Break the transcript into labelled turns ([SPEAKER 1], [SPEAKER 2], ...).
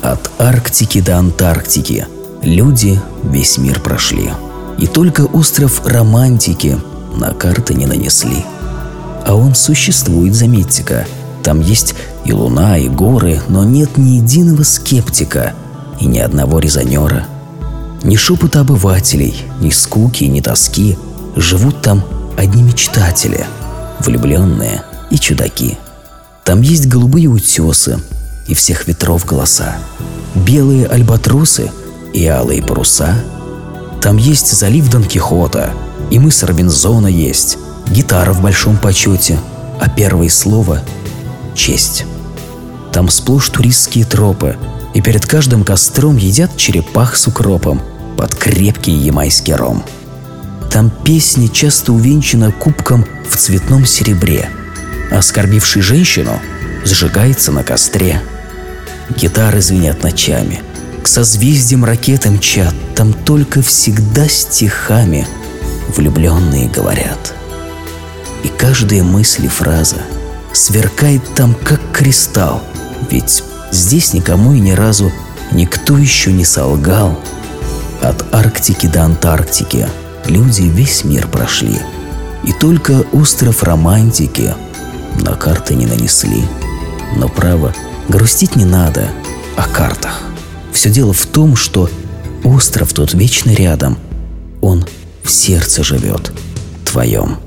[SPEAKER 1] От Арктики до Антарктики люди весь мир прошли. И только остров Романтики на карты не нанесли. А он существует, заметьте-ка. Там есть и луна, и горы, но нет ни единого скептика и ни одного резонера. Ни шепота обывателей, ни скуки, ни тоски. Живут там одни мечтатели, влюбленные и чудаки. Там есть голубые утесы и всех ветров голоса, белые альбатросы и алые паруса. Там есть залив Дон Кихота, и мыс Робинзона есть, гитара в большом почете, а первое слово — честь. Там сплошь туристские тропы, и перед каждым костром едят черепах с укропом под крепкий ямайский ром. Там песня часто увенчана кубком в цветном серебре, оскорбивший женщину сжигается на костре. Гитары звенят ночами, к созвездиям ракеты мчат, там только всегда стихами влюбленные говорят. И каждая мысль и фраза сверкает там, как кристалл, ведь здесь никому и ни разу никто еще не солгал. От Арктики до Антарктики люди весь мир прошли, и только остров Романтики на карты не нанесли. Но право, грустить не надо о картах. Все дело в том, что остров тот вечно рядом, он в сердце живет твоем.